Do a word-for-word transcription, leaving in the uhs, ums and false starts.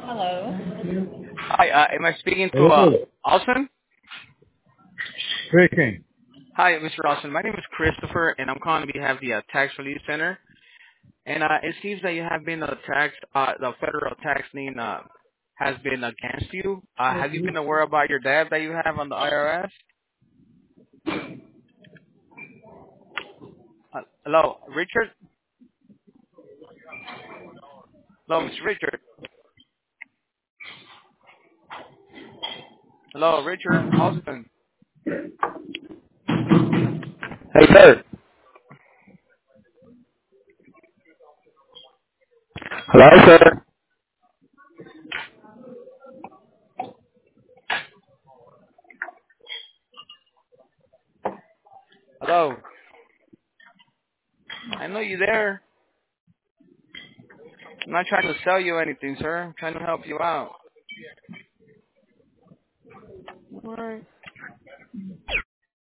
Hello. Hi, uh, am I speaking to uh, Hello. Austin? Speaking. Hi, Mister Austin. My name is Christopher, and I'm calling on behalf of the uh, Tax Relief Center. And uh, it seems that you have been uh, taxed, uh, the federal tax lien uh, has been against you. Uh, have you been aware about your debt that you have on the I R S? Uh, hello, Richard? Hello, Mister Richard? Hello, Richard Austin? Hey, sir. Hello, sir. Hello? I know you there. I'm not trying to sell you anything, sir. I'm trying to help you out. All right.